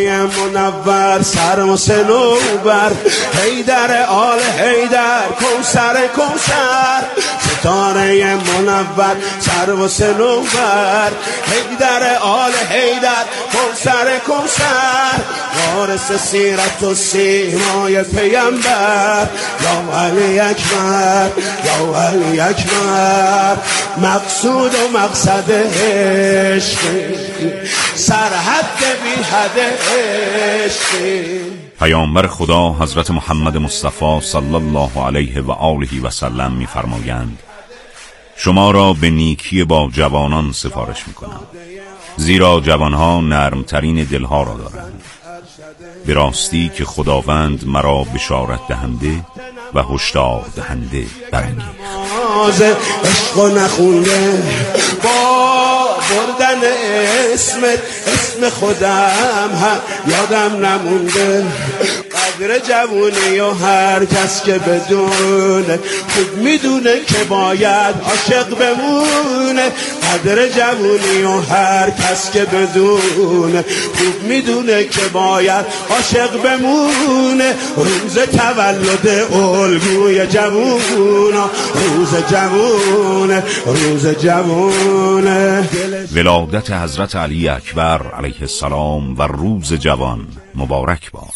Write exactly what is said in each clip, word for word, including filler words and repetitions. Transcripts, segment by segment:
منور سر و سنوبر حیدر آل حیدر کوثر کوثر ستاره منور سر و سنوبر حیدر آل حیدر کوثر کوثر وارث سیرت و سیمای پیامبر یا علی اکبر یا علی اکبر مقصود و مقصد عشق سرحد بی حد عشق. پیامبر خدا حضرت محمد مصطفی صلی الله علیه و آله و سلم می‌فرمایند شما را به نیکی با جوانان سفارش می‌کنم، زیرا جوانها نرمترین دلها را دارند. به راستی که خداوند مرا بشارت دهنده و هشدار دهنده برانگیخت. عشق و نخونده با بردن اسمت اسم خودم هم یادم نمونده. قدر جوونی و هر کس که بدونه خوب میدونه که باید عاشق بمونه. قدر جوونی و هر کس که بدونه خوب میدونه که باید عاشق بمونه. روز تولد الگوی جوونا روز جوونه روز جوونه. ولادت حضرت علی اکبر علیه السلام و روز جوان مبارک باد.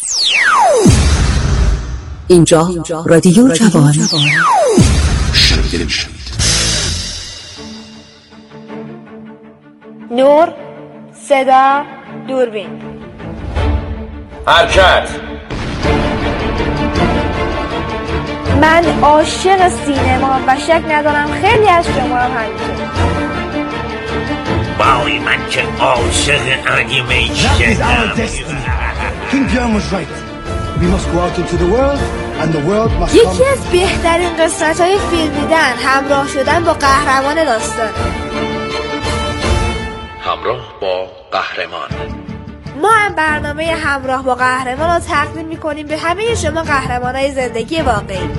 اینجا رادیو جوان. نور، صدا، دوربین. حرکت. من عاشق سینما و شک ندارم خیلی از شما هم همینطور. وای من که عاشق انیمیشنم. King Bjorn was right. We must go out into the world and the world must come. یکی از بهترین قسمت‌های فیلمیدن همراه شدن با قهرمان داستان. همراه با قهرمان. ما هم برنامه همراه با قهرمان رو تقدیم می‌کنیم به همه شما قهرمان‌های زندگی واقعی.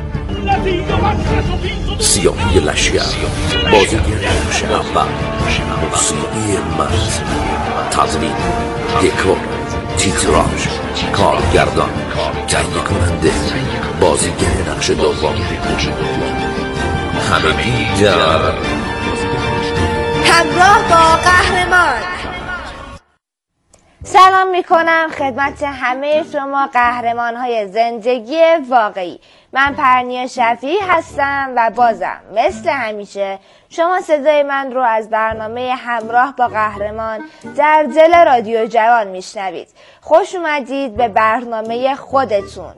سیاهی لشگر، بازیگر نقش اول، موسیقی مرد، تدوین، دکور، تیتراژ، کارگردان، تهیه کننده، بازیگر نقش دوم، همگی در همراه با قهرمان. سلام میکنم خدمت همه شما قهرمان های زندگی واقعی. من پرنیا شفیعی هستم و بازم مثل همیشه شما صدای من رو از برنامه همراه با قهرمان در دل رادیو جوان میشنوید. خوش اومدید به برنامه خودتون.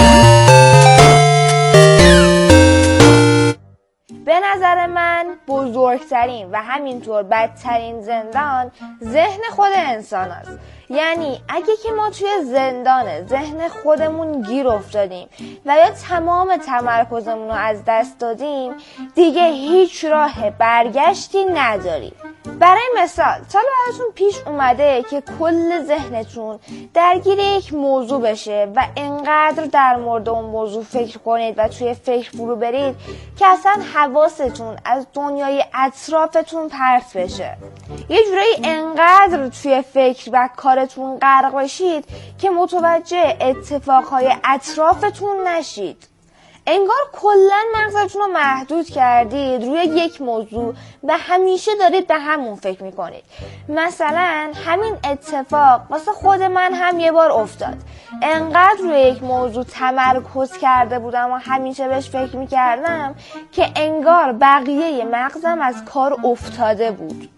به نظر من بزرگترین و همینطور بدترین زندان ذهن خود انسان است. یعنی اگه که ما توی زندان ذهن خودمون گیر افتادیم و یا تمام تمرکزمون رو از دست دادیم دیگه هیچ راه برگشتی نداریم. برای مثال تا براتون پیش اومده که کل ذهنتون درگیر یک موضوع بشه و انقدر در مورد اون موضوع فکر کنید و توی فکر فرو برید که اصلا حواستون از دنیای اطرافتون پرت بشه. یه جورایی انقدر توی فکر و کارتون غرق بشید که متوجه اتفاقهای اطرافتون نشید. انگار کلن مغزتون رو محدود کردید روی یک موضوع و همیشه دارید به همون فکر میکنید. مثلا همین اتفاق واسه خود من هم یه بار افتاد. انقدر روی یک موضوع تمرکز کرده بودم و همیشه بهش فکر میکردم که انگار بقیه مغزم از کار افتاده بود.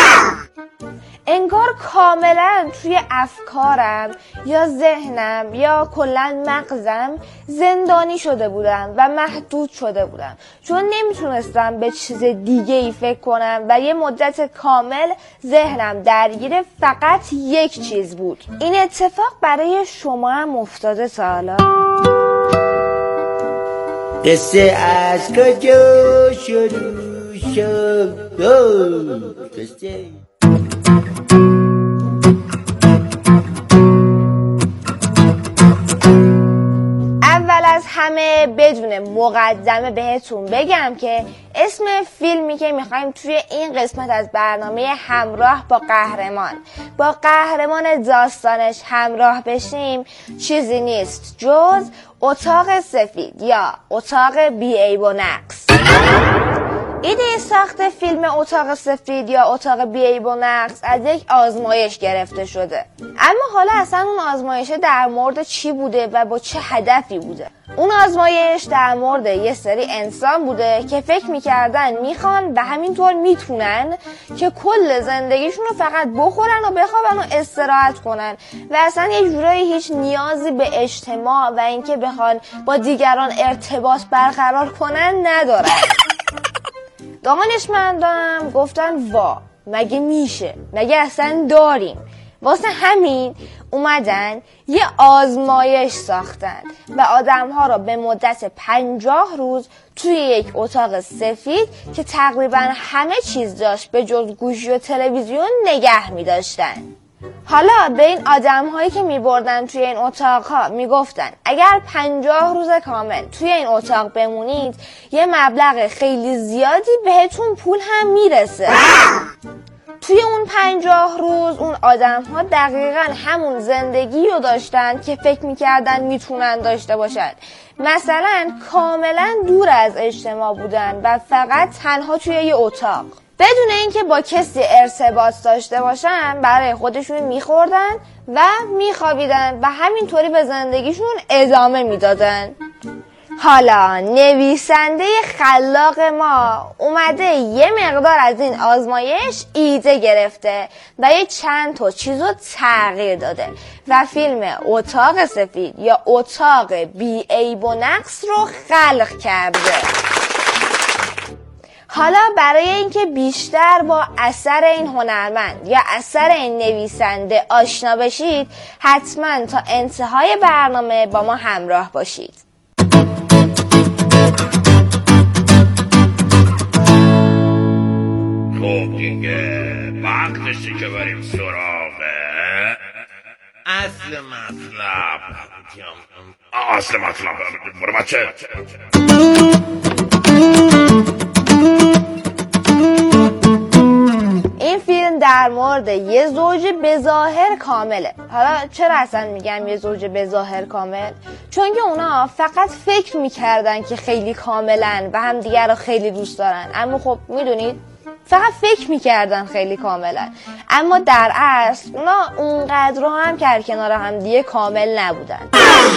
انگار کاملا توی افکارم یا ذهنم یا کلا مغزم زندانی شده بودم و محدود شده بودم چون نمیتونستم به چیز دیگه ای فکر کنم و یه مدت کامل ذهنم درگیر فقط یک چیز بود. این اتفاق برای شما هم افتاده تا حالا؟ قصه از کجا شروع شد؟ قصه اول از همه بدون دونه مقدمه بهتون بگم که اسم فیلمی که میخوایم توی این قسمت از برنامه همراه با قهرمان با قهرمان داستانش همراه بشیم چیزی نیست جز اتاق سفید یا اتاق بی عیب و نقص. ایده ساخت فیلم اتاق سفید یا اتاق بی عیب و نقص از یک آزمایش گرفته شده، اما حالا اصلا اون آزمایش در مورد چی بوده و با چه هدفی بوده؟ اون آزمایش در مورد یه سری انسان بوده که فکر میکردن میخوان و همینطور میتونن که کل زندگیشون رو فقط بخورن و بخوابن و استراحت کنن و اصلا یه جورایی هیچ نیازی به اجتماع و اینکه بخوان با دیگران ارتباط برقرار کنن ندارن. دانشمندانم گفتن وا مگه میشه، مگه اصلا داریم؟ واسه همین اومدن یه آزمایش ساختن و آدم‌ها رو به مدت پنجاه روز توی یک اتاق سفید که تقریبا همه چیز داشت به جز گوشی و تلویزیون نگه می‌داشتن. حالا به این آدم هایی که می بردن توی این اتاق ها می گفتن اگر پنجاه روز کامل توی این اتاق بمونید یه مبلغ خیلی زیادی بهتون پول هم میرسه. توی اون پنجاه روز اون آدم ها دقیقا همون زندگی رو داشتن که فکر میکردن میتونن داشته باشن، مثلا کاملا دور از اجتماع بودن و فقط تنها توی یه اتاق بدون اینکه با کسی ارتباط داشته باشن برای خودشون میخوردن و میخوابیدن و همینطوری به زندگیشون ادامه میدادن. حالا نویسنده خلاق ما اومده یه مقدار از این آزمایش ایده گرفته و یه چند تا چیزو تغییر داده و فیلم اتاق سفید یا اتاق بی عیب و نقص رو خلق کرده. حالا برای اینکه بیشتر با اثر این هنرمند یا اثر این نویسنده آشنا بشید حتما تا انتهای برنامه با ما همراه باشید. خب دیگه وقتشه که بریم سراغ اصل مطلب. اصل مطلب برو بچه. این فیلم در مورد یه زوج بظاهر کامله. حالا چرا اصلا میگم یه زوج بظاهر کامل؟ چون که اونا فقط فکر میکردن که خیلی کاملن و هم دیگر رو خیلی دوست دارن، اما خب میدونید فقط فکر میکردن خیلی کاملن، اما در اصل اونا اونقدر رو هم که کنار هم دیگه کامل نبودن.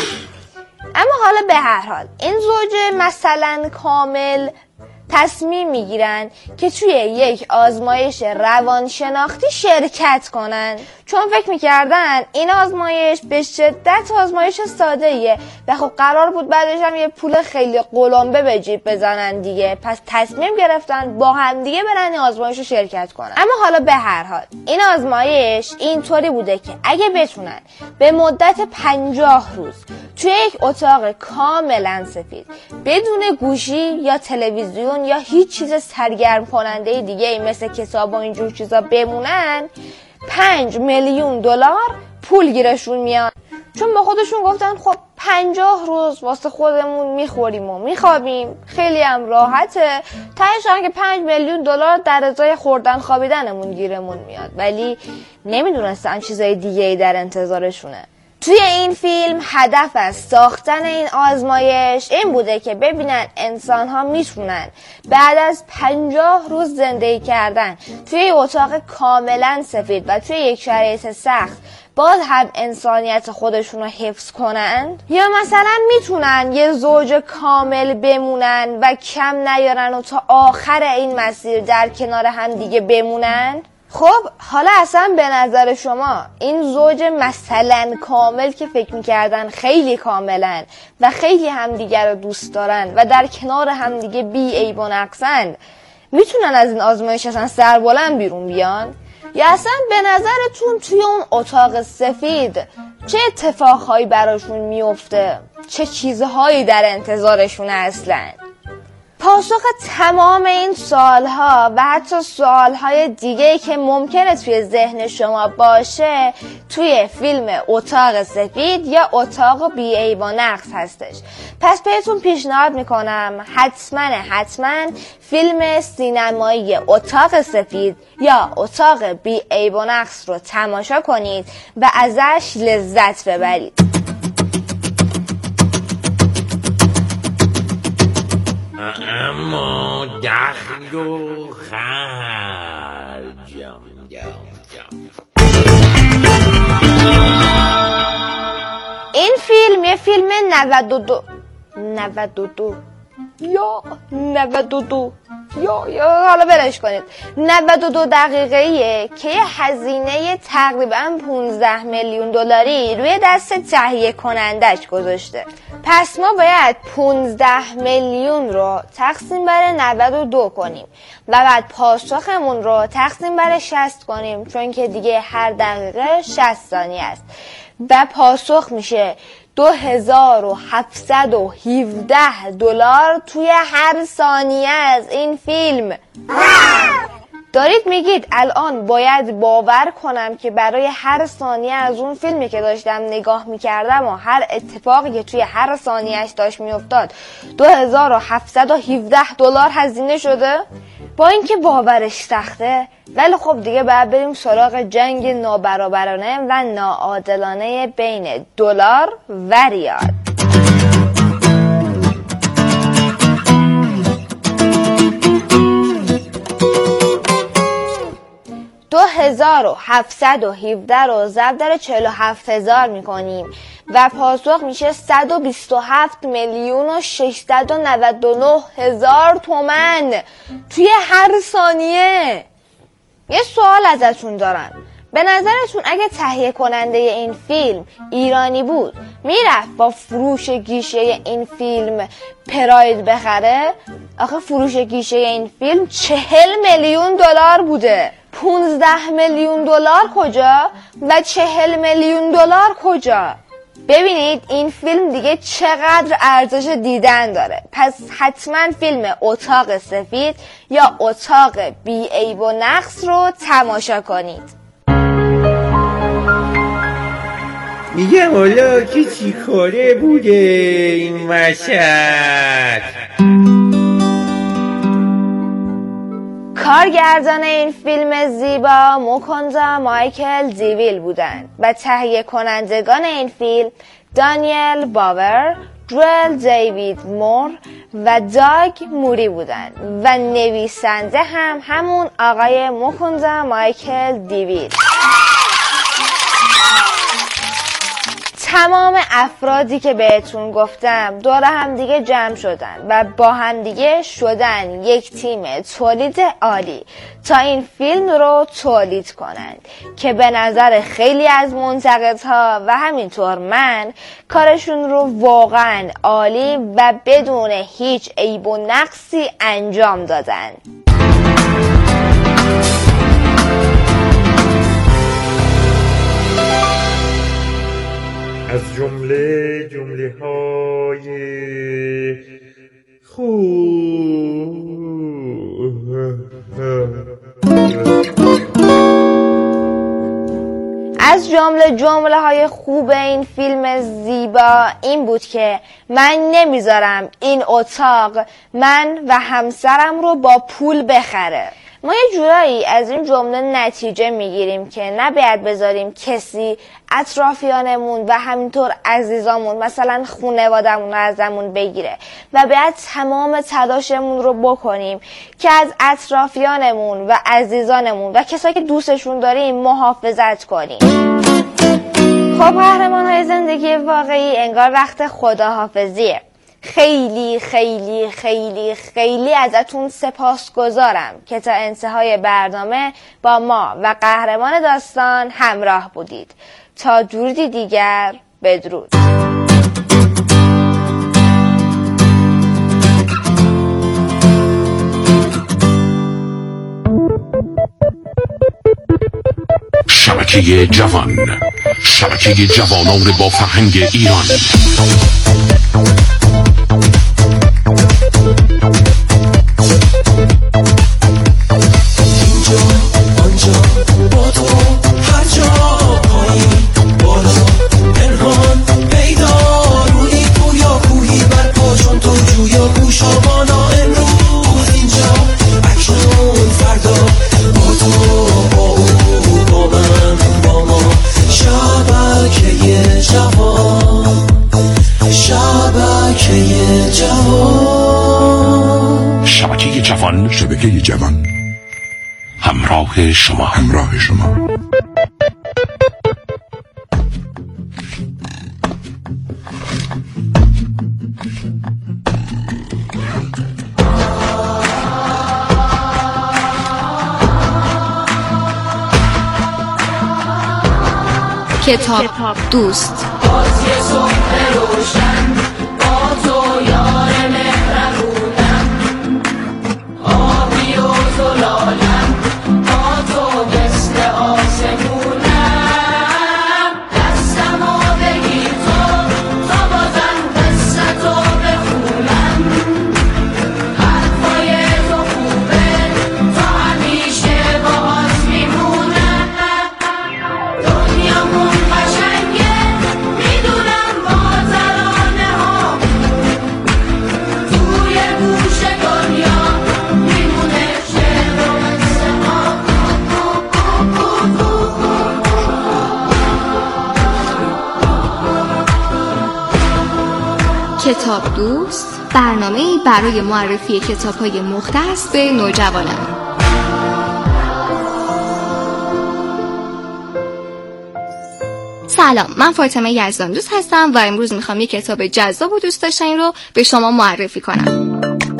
اما حالا به هر حال این زوج مثلا کامل تصمیم میگیرن که توی یک آزمایش روانشناختی شرکت کنن، چون فکر میکردن این آزمایش به شدت آزمایش ساده ایه و خب قرار بود بعدش هم یه پول خیلی قلمبه به جیب بزنن دیگه، پس تصمیم گرفتن با هم دیگه برن این آزمایش رو شرکت کنن. اما حالا به هر حال این آزمایش اینطوری بوده که اگه بتونن به مدت پنجاه روز توی یک اتاق کاملا سفید بدون گوشی یا تلویزیون یا هیچ چیز سرگرم کننده دیگه ای مثل کتاب و اینجور چیزا بمونن پنج میلیون دلار پول گیرشون میاد، چون با خودشون گفتن خب پنجاه روز واسه خودمون میخوریم و میخوابیم، خیلی هم راحته، تهش هم که پنج میلیون دلار در ازای خوردن خوابیدنمون گیرمون میاد. ولی نمیدونستن چیزای دیگه ای در انتظارشونه. توی این فیلم هدف از ساختن این آزمایش این بوده که ببینن انسان ها میتونن بعد از پنجاه روز زندگی کردن توی اتاق کاملا سفید و توی یک شرایط سخت باز هم انسانیت خودشون رو حفظ کنن، یا مثلا میتونن یه زوج کامل بمونن و کم نیارن و تا آخر این مسیر در کنار هم دیگه بمونن. خب حالا اصلا به نظر شما این زوج مثلا کامل که فکر میکردن خیلی کاملن و خیلی همدیگر رو دوست دارن و در کنار همدیگه بی عیب و نقصن میتونن از این آزمایش اصلا سربلند بیرون بیان؟ یا اصلا به نظرتون توی اون اتاق سفید چه اتفاقهایی براشون میفته؟ چه چیزهایی در انتظارشون اصلا؟ پاسخ تمام این سوالها و حتی سوالهای دیگه‌ای که ممکنه توی ذهن شما باشه توی فیلم اتاق سفید یا اتاق بی عیب و نقص هستش. پس بهتون پیشنهاد میکنم حتما حتما فیلم سینمایی اتاق سفید یا اتاق بی عیب و نقص رو تماشا کنید و ازش لذت ببرید. اما دخل و خرجم. این فیلم یه فیلم نود و دو نود و دو یا نود و دو یا یا حالا برش کنید نود و دو دقیقه‌ایه که یه هزینه تقریبا پانزده میلیون دلاری روی دست تهیه کنندش گذاشته. پس ما باید پانزده میلیون رو تقسیم بر نود و دو کنیم و بعد پاسخمون رو تقسیم بر شصت کنیم، چون که دیگه هر دقیقه شصت ثانیه است و پاسخ میشه دو هزار و هفتصد و هفده دلار توی هر ثانیه از این فیلم. دارید میگید الان باید باور کنم که برای هر ثانیه از اون فیلمی که داشتم نگاه میکردم و هر اتفاقی که توی هر ثانیهش داشت میافتاد دو هزار و هفتصد و هفده دلار هزینه شده؟ با اینکه باورش سخته، ولی خب دیگه باید بریم سراغ جنگ نابرابرانه و ناعادلانه بین دلار و ریال. دو هزار و هفتصد و هفده رو ضرب در چهل و هفت هزار میکنیم و پاسخ میشه صد و بیست و هفت میلیون و ششصد و نود و نه هزار تومن توی هر ثانیه. یه سوال ازتون دارم، به نظرتون اگه تهیه کننده این فیلم ایرانی بود میرفت با فروش گیشه این فیلم پراید بخره؟ آخه فروش گیشه این فیلم چهل میلیون دلار بوده. پونزده میلیون دلار کجا و چهل میلیون دلار کجا؟ ببینید این فیلم دیگه چقدر ارزش دیدن داره. پس حتما فیلم اتاق سفید یا اتاق بی عیب و نقص رو تماشا کنید. میگم حالا که چی کاره بوده این مشهد؟ کارگردان این فیلم زیبا موکوندا مایکل دیویل بودند و تهیه کنندگان این فیلم دانیل باور، جوئل دیوید مور و داگ موری بودند و نویسنده هم همون آقای موکوندا مایکل دیویل. تمام افرادی که بهتون گفتم دور هم دیگه جمع شدن و با هم دیگه شدن یک تیم تولید عالی تا این فیلم رو تولید کنند که به نظر خیلی از منتقدها و همینطور من کارشون رو واقعا عالی و بدون هیچ عیب و نقصی انجام دادن. از جمله جمله های خوب از جمله جمله های خوب این فیلم زیبا این بود که من نمیذارم این اتاق من و همسرم رو با پول بخره. ما یه جورایی از این جمله نتیجه میگیریم که نباید بذاریم کسی اطرافیانمون و همینطور عزیزامون مثلا خانواده‌مون رو ازمون بگیره و باید تمام تلاشمون رو بکنیم که از اطرافیانمون و عزیزانمون و کسایی که دوستشون داریم محافظت کنیم. خب قهرمان‌های زندگی واقعی انگار وقت خداحافظیه. خیلی خیلی خیلی خیلی ازتون سپاسگزارم که تا انتهای برنامه با ما و قهرمان داستان همراه بودید. تا درودی دیگر، بدرود. شبکه جوان، شبکه جوانان با فرهنگ ایران. جوان، شبکه جوان، همراه شما، همراه شما. کتاب دوست. کتاب دوست، برنامه‌ای برای معرفی کتاب‌های مختص به نوجوانان. سلام، من فاطمه یزدان دوست هستم و امروز میخوام یک کتاب جذاب و دوست داشتنی رو به شما معرفی کنم.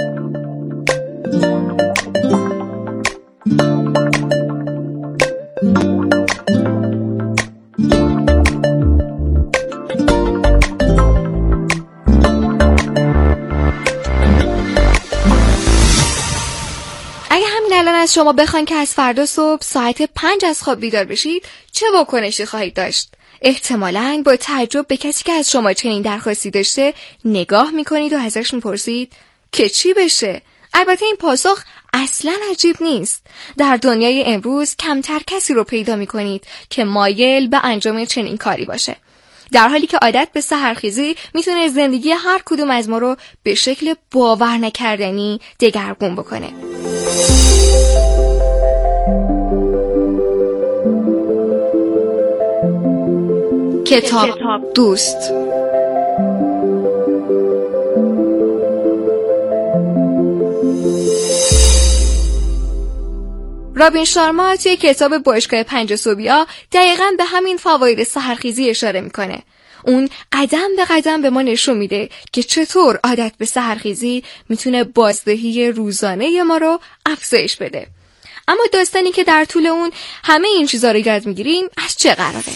از شما بخواین که از فردا صبح ساعت پنج از خواب بیدار بشید، چه واکنشی خواهید داشت؟ احتمالاً با تعجب به کسی که از شما چنین درخواستی داشته نگاه میکنید و ازش میپرسید که چی بشه؟ البته این پاسخ اصلاً عجیب نیست. در دنیای امروز کمتر کسی رو پیدا میکنید که مایل به انجام چنین کاری باشه، در حالی که عادت به سحرخیزی میتونه زندگی هر کدوم از ما رو به شکل باور نکردنی دگرگون بکنه. کتاب دوست. رابین شارما توی کتاب باشگاه پنج صبحیا دقیقاً به همین فواید سحرخیزی اشاره میکنه. اون قدم به قدم به ما نشون میده که چطور عادت به سحرخیزی میتونه بازدهی روزانه ما رو افزایش بده. اما داستانی که در طول اون همه این چیزا رو یاد میگیریم از چه قراره؟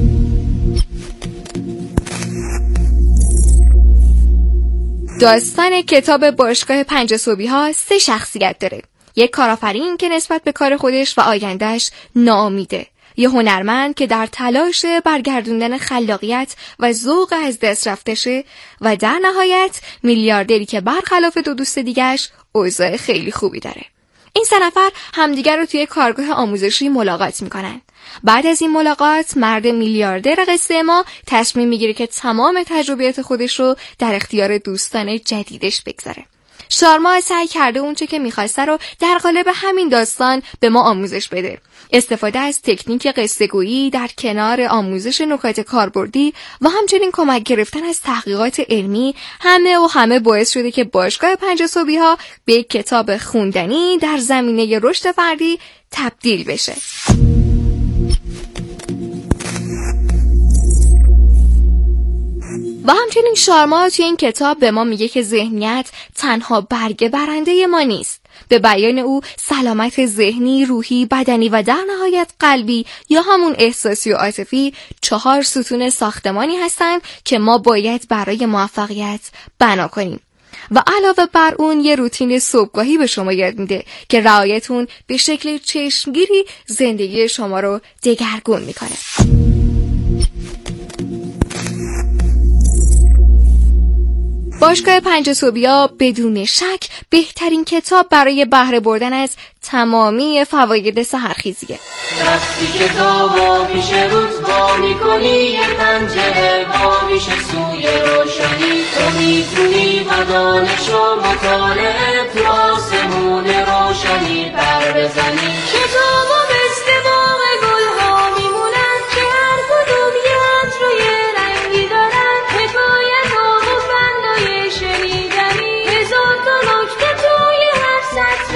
داستان کتاب باشگاه پنج صبحی‌ها سه شخصیت داره. یک کارآفرین که نسبت به کار خودش و آیندهش ناامیده، یه هنرمند که در تلاش برگردوندن خلاقیت و ذوق از دست رفتشه، و در نهایت میلیاردری که برخلاف دو دوست دیگرش اوضاع خیلی خوبی داره. این سه نفر همدیگر رو توی کارگاه آموزشی ملاقات میکنن. بعد از این ملاقات مرد میلیاردر قصه ما تصمیم میگیره که تمام تجربیات خودش رو در اختیار دوستان جدیدش بگذاره. شارما سعی کرده اونچه که میخواسته رو در قالب همین داستان به ما آموزش بده. استفاده از تکنیک قصه‌گویی در کنار آموزش نکات کاربردی و همچنین کمک گرفتن از تحقیقات علمی همه و همه باعث شده که باشگاه پنج صبحی‌ها به یک کتاب خوندنی در زمینه رشد فردی تبدیل بشه. و همچنین شارما توی این کتاب به ما میگه که ذهنیت تنها برگه برنده ما نیست. به بیان او سلامت ذهنی، روحی، بدنی و در نهایت قلبی یا همون احساسی و عاطفی چهار ستون ساختمانی هستن که ما باید برای موفقیت بنا کنیم. و علاوه بر اون یه روتین صبحگاهی به شما یاد میده که رعایتون به شکل چشمگیری زندگی شما رو دگرگون میکنه. باشگاه پنج صبحیا بدون شک بهترین کتاب برای بهره بردن از تمامی فواید سحرخیزیه. وقتی کتابو پیش رود وا میکنی، یه پنجره وا میشه سوی روشنی. تو میتونی و دانش و مطالعه تو آسمون روشنی پر بزنی. کتابو مثل باغ گلها میمونن که هر کدوم یه عطر و یه رنگی دارن. حکایت و فندای شنیدنی، هزار تا نکته توی هر سطر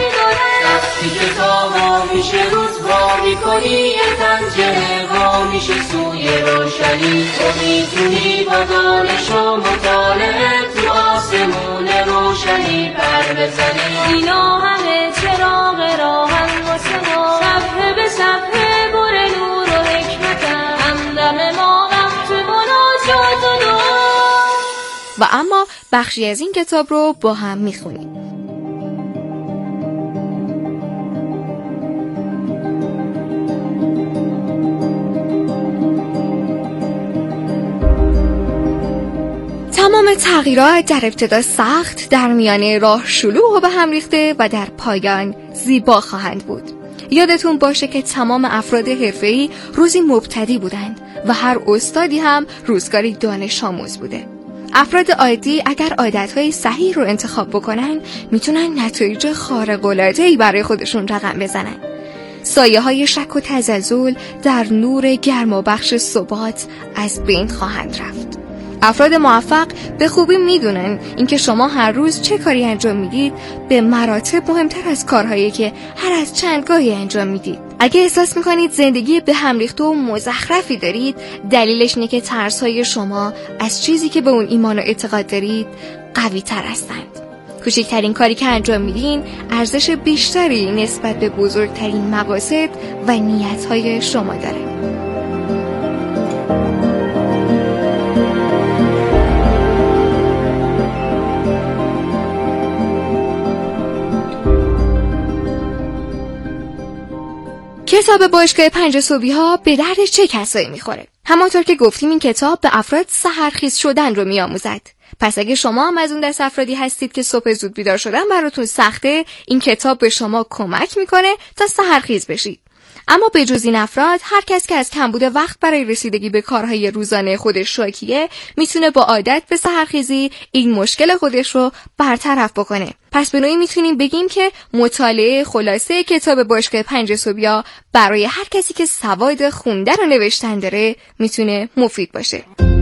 پیش سوی روشنی. تو میتونی با دانش و مطالعه تو آسمون روشنی پر بزنی. اینا همه چراغ راهن واسه ما، صفحه به صفحه پر نور و حکمتن. همدم ما وقت مناجات و دعا. و اما بخشی از این کتاب رو با هم میخونیم. تمام تغییرات در ابتدا سخت، در میانه راه شلوغ و به هم ریخته و در پایان زیبا خواهند بود. یادتون باشه که تمام افراد حرفه‌ای روزی مبتدی بودند و هر استادی هم روزگاری دانش آموز بوده. افراد عادی اگر عادتهای صحیح رو انتخاب بکنن میتونن نتایج خارق‌العاده‌ای برای خودشون رقم بزنن. سایه های شک و تزلزل در نور گرم و بخش ثبات از بین خواهند رفت. افراد موفق به خوبی میدونن اینکه شما هر روز چه کاری انجام میدید به مراتب مهمتر از کارهایی که هر از چند گاهی انجام میدید. اگه احساس میکنید زندگی به هم ریخته و مزخرفی دارید، دلیلش اینه که ترس‌های شما از چیزی که به اون ایمان و اعتقاد دارید قوی تر هستند. کوچکترین کاری که انجام میدین ارزش بیشتری نسبت به بزرگترین مقاصد و نیت‌های شما داره. کتاب باشگاه پنج صبحی ها به درد چه کسایی میخوره؟ همانطور که گفتیم این کتاب به افراد سحرخیز شدن رو میآموزد. پس اگه شما هم از اون دست افرادی هستید که صبح زود بیدار شدن براتون سخته، این کتاب به شما کمک میکنه تا سحرخیز بشید. اما به جز این افراد، هر کس که از کمبود وقت برای رسیدگی به کارهای روزانه خودش شاکیه، میتونه با عادت به سحرخیزی این مشکل خودش رو برطرف بکنه. پس به نوعی میتونیم بگیم که مطالعه خلاصه کتاب باشگاه پنج صبحی برای هر کسی که سواد خوندن و نوشتن داره میتونه مفید باشه.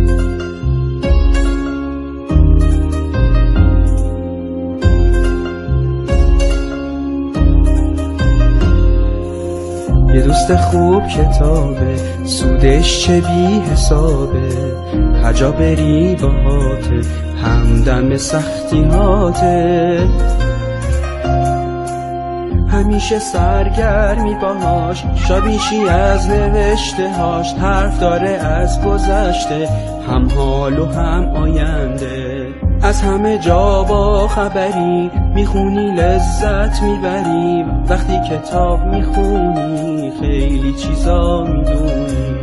یه دوست خوب کتابه، سودش چه بی حسابه، هجا بری باهاته، همدم سختی هاته، همیشه سرگرمی باهاش، شادیشی از نوشته هاش، حرف داره از گذشته، هم حال و هم آینده، از همه جا با خبری، میخونی لذت میبری، وقتی کتاب میخونی خیلی چیزا میدونی.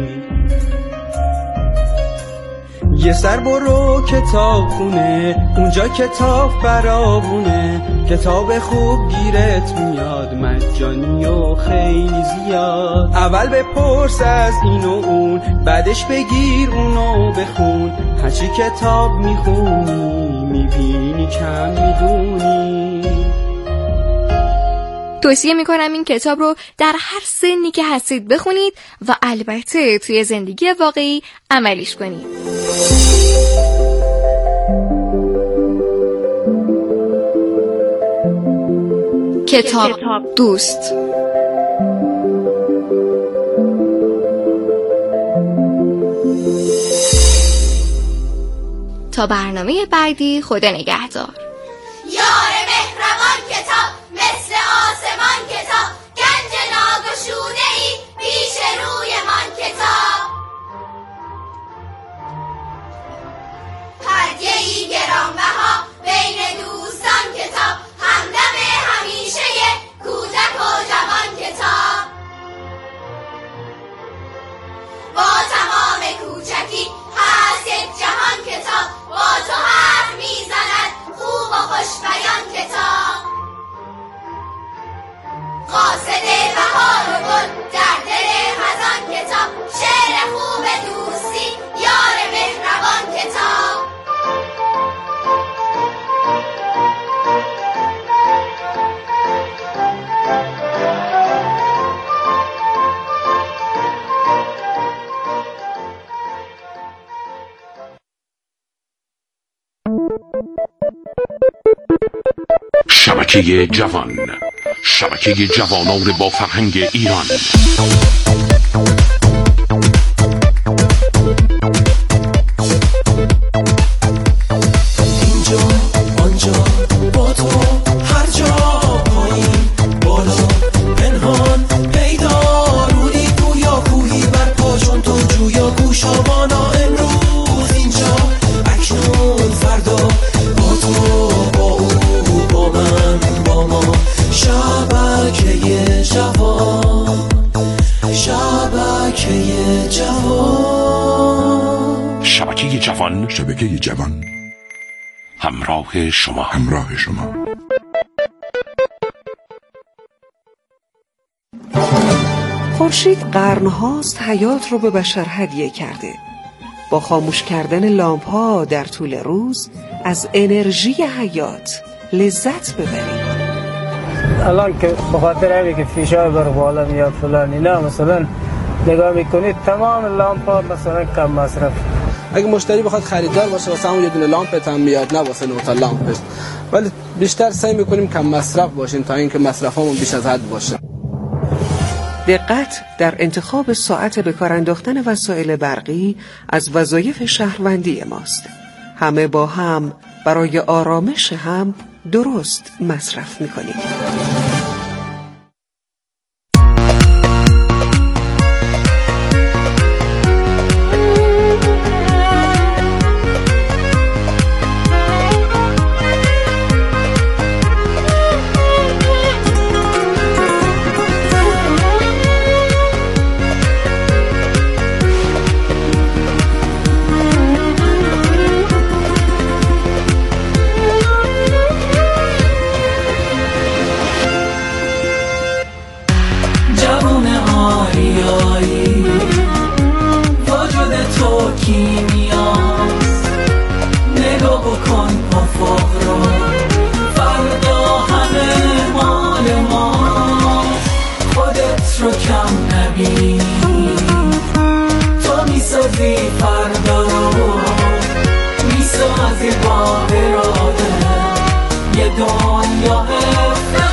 یه سر برو کتاب خونه، اونجا کتاب فراوونه، کتاب خوب گیرت میاد مجانی و خیلی زیاد. اول بپرس از این و اون، بعدش بگیر اونو بخون، هرچی کتاب میخونی میبینی کم میدونی. توصیه میکنم این کتاب رو در هر سنی که هستید بخونید و البته توی زندگی واقعی عملیش کنید. کتاب دوست. تا برنامه بعدی، خدا نگهدار. یار مهربان کتاب، مثل آسمان کتاب، گنج ناگشوده ای پیش روی من کتاب، هدیه ای گرانبها بین دوستان کتاب، همدم همیشه کودک و جوان کتاب، با تمام کوچکی هست یک جهان کتاب، با تو حرف میزند خوب و خوش بیان کتاب، قاصد بهار و گل در دل خزان کتاب، شعر خوب دوستی یار مهربان کتاب. شبکه جوان، شبکه جوانان با فرهنگ ایران. جوان، شبکه جوان، همراه شما، همراه شما. خورشید قرنهاست حیات رو به بشر هدیه کرده. با خاموش کردن لامپ‌ها در طول روز از انرژی حیات لذت ببرید. الان که بخاطر همین که فیشای بر بالا میاد فلان اینا، مثلا نگاه میکنید تمام لامپ‌ها مثلا کم مصرف. اگه مشتری بخواد خریدار باشه واسه همون یه دونه لامپ هم میاد، نه واسه نه تا لامپش، ولی بیشتر سعی میکنیم کم مصرف باشیم تا اینکه مصرفمون بیش از حد باشه. دقت در انتخاب ساعت به کار انداختن وسایل برقی از وظایف شهروندی ماست. همه با هم برای آرامش هم درست مصرف میکنیم. رو کم نبینی، تو میسازی فردا رو، میسازی با اراده یه دنیا افتر